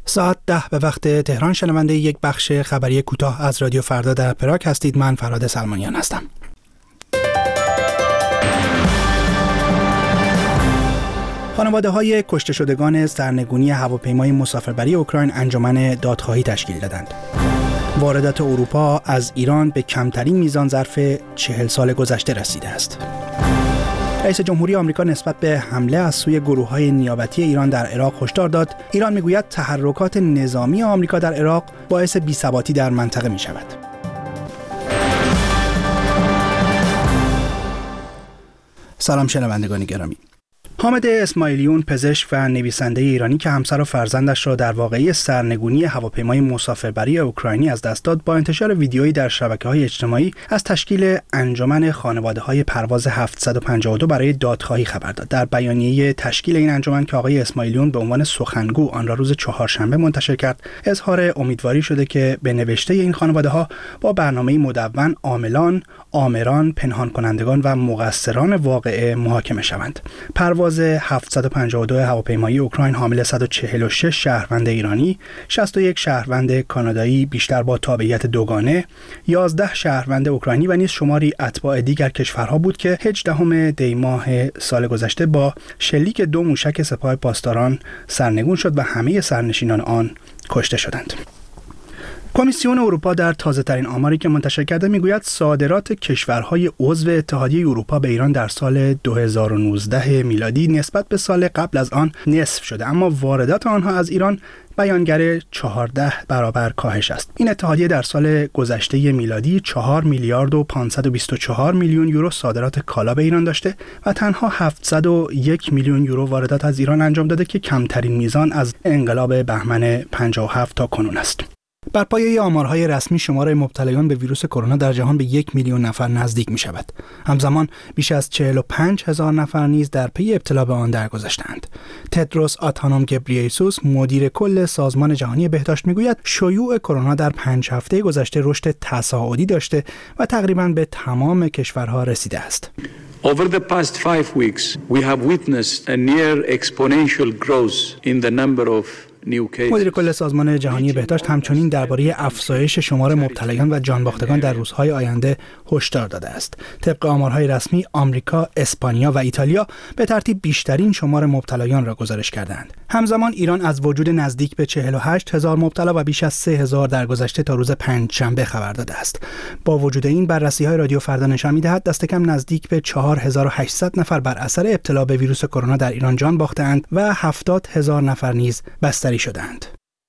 ساعت 10 به وقت تهران شنونده یک بخش خبری کوتاه از رادیو فردا در پراگ هستید. من فرهاد سلمانیان هستم. خانواده‌های کشته شدگان سرنگونی هواپیمای مسافربری اوکراین انجمن دادخواهی تشکیل دادند. واردات اروپا از ایران به کمترین میزان ظرف 40 سال گذشته رسیده است. رئیس جمهوری آمریکا نسبت به حمله از سوی گروه‌های نیابتی ایران در عراق هشدار داد. ایران میگوید تحرکات نظامی آمریکا در عراق باعث بی‌ثباتی در منطقه می‌شود. سلام شنوندگان گرامی. حامد اسماعیلیون، پزشک و نویسنده ایرانی که همسر و فرزندش را در واقعه سرنگونی هواپیمای مسافربری اوکراینی از دست داد، با انتشار ویدیویی در شبکه‌های اجتماعی از تشکیل انجمن خانواده‌های پرواز 752 برای دادخواهی خبر داد. در بیانیه تشکیل این انجمن که آقای اسماعیلیون به عنوان سخنگو آن را روز چهارشنبه منتشر کرد، اظهار امیدواری شده که به نوشته این خانواده‌ها با برنامه‌ای مدون عاملان، آمران، پنهان کنندگان و مقصران واقعه محاکمه شوند. پرواز 752 هواپیمایی اوکراین حامل 146 شهروند ایرانی، 61 شهروند کانادایی بیشتر با تابعیت دوگانه، 11 شهروند اوکراینی و نیز شماری اتباع دیگر کشورها بود که 18 دی ماه سال گذشته با شلیک 2 موشک سپاه پاسداران سرنگون شد و همه سرنشینان آن کشته شدند. کمیسیون اروپا در تازه‌ترین آماری که منتشر کرده میگوید صادرات کشورهای عضو اتحادیه اروپا به ایران در سال 2019 میلادی نسبت به سال قبل از آن نصف شده، اما واردات آنها از ایران بیانگر 14 برابر کاهش است. این اتحادیه در سال گذشته میلادی 4 میلیارد و 524 میلیون یورو صادرات کالا به ایران داشته و تنها 701 میلیون یورو واردات از ایران انجام داده که کمترین میزان از انقلاب بهمن 57 تا کنون است. بر پایه آمارهای رسمی شمار مبتلایان به ویروس کرونا در جهان به 1 میلیون نفر نزدیک می شود. همزمان بیش از 45,000 نفر نیز در پی ابتلا به آن درگذشتند. تدروس آدهانوم گبرییسوس، مدیر کل سازمان جهانی بهداشت میگوید شیوع کرونا در 5 هفته گذشته رشد تصاعدی داشته و تقریباً به تمام کشورها رسیده است. Over the past 5 weeks, we have witnessed a near exponential growth in the number of مدیر کل سازمان جهانی بهداشت همچنین درباره افزایش شمار مبتلایان و جانباختگان در روزهای آینده هشدار داده است. طبق آمارهای رسمی، آمریکا، اسپانیا و ایتالیا به ترتیب بیشترین شمار مبتلایان را گزارش کردند. همزمان ایران از وجود نزدیک به 48,000 مبتلا و بیش از 3,000 در گذشته تا روز پنجشنبه خبر داده است. با وجود این، بررسی‌های رادیو فردا نشان می‌دهد دست کم نزدیک به 4800 نفر بر اثر ابتلا به ویروس کرونا در ایران جان باختند و 70,000 نفر نیز بستری شدند.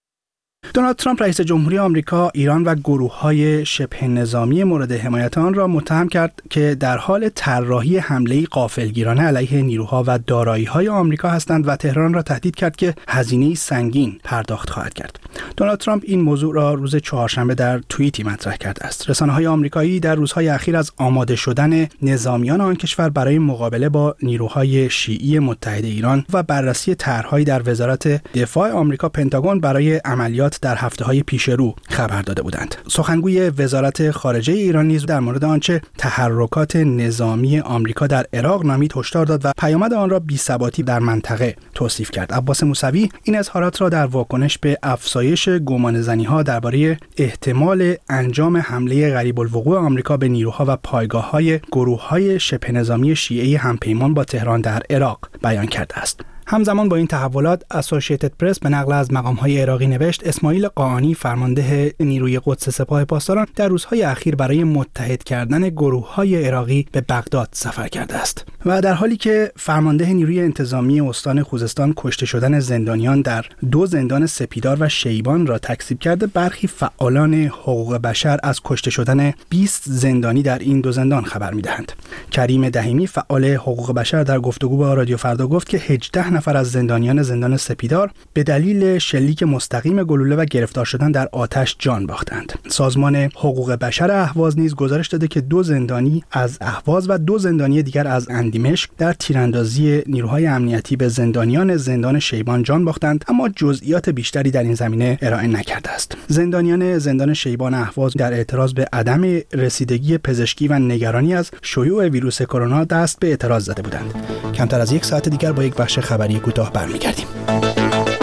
دونالد ترامپ رئیس جمهوری آمریکا ایران و گروه‌های شبه نظامی مورد حمایت آن را متهم کرد که در حال طراحی حمله‌ای غافلگیرانه علیه نیروها و دارایی‌های آمریکا هستند و تهران را تهدید کرد که هزینه‌ای سنگین پرداخت خواهد کرد. دونالد ترامپ این موضوع را روز چهارشنبه در توییتی مطرح کرده است. رسانه‌های آمریکایی در روزهای اخیر از آماده شدن نظامیان آن کشور برای مقابله با نیروهای شیعی متحد ایران و بررسی طرح‌هایی در وزارت دفاع آمریکا پنتاگون برای عملیات در هفته‌های پیش رو خبر داده بودند. سخنگوی وزارت خارجه ایران نیز در مورد آنچه تحرکات نظامی آمریکا در عراق نامید هشدار داد و پیامد آن را بی‌ثباتی در منطقه توصیف کرد. عباس موسوی این اظهارات را در واکنش به افزایش گمانه‌زنی‌ها درباره احتمال انجام حمله قریب الوقوع آمریکا به نیروها و پایگاه‌های گروه‌های شبه نظامی شیعی همپیمان با تهران در عراق بیان کرده است. همزمان با این تحولات، اسوسییتد پرس به نقل از مقام‌های عراقی نوشت اسماعیل قاآنی، فرمانده نیروی قدس سپاه پاسداران، در روزهای اخیر برای متحد کردن گروه‌های عراقی به بغداد سفر کرده است. و در حالی که فرمانده نیروی انتظامی استان خوزستان کشته شدن زندانیان در 2 زندان سپیدار و شیبان را تکذیب کرده، برخی فعالان حقوق بشر از کشته شدن 20 زندانی در این 2 زندان خبر می‌دهند. کریم دهیمی، فعال حقوق بشر، در گفتگو با رادیو فردا گفت که 18 نفر از زندانیان زندان سپیدار به دلیل شلیک مستقیم گلوله و گرفتار شدن در آتش جان باختند. سازمان حقوق بشر اهواز نیز گزارش داده که 2 زندانی از اهواز و 2 زندانی دیگر از اندیمشق در تیراندازی نیروهای امنیتی به زندانیان زندان شیبان جان باختند، اما جزئیات بیشتری در این زمینه ارائه نکرده است. زندانیان زندان شیبان اهواز در اعتراض به عدم رسیدگی پزشکی و نگرانی از شیوع ویروس کرونا دست به اعتراض زده بودند. کمتر از 1 ساعت دیگر با یک بخش خبری کوتاه برمیگردیم.